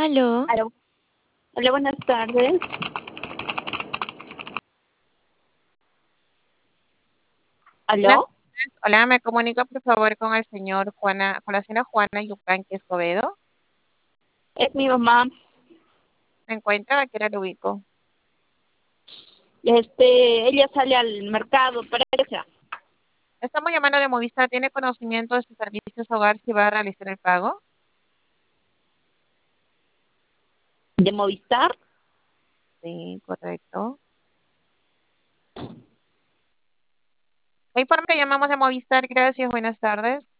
Aló, Aló. Hola, buenas tardes. buenas ¿Aló? tardes. Hola, me comunico por favor con el señor Juana, con la señora Juana Yupanqui Escobedo. Es mi mamá. ¿Se encuentra? ¿A qué hora lo ubico? Ella sale al mercado, parece. Estamos llamando de Movistar. ¿Tiene conocimiento de sus servicios hogar si va a realizar el pago? ¿De Movistar? Sí, correcto. Le informe que llamamos de Movistar. Gracias, buenas tardes.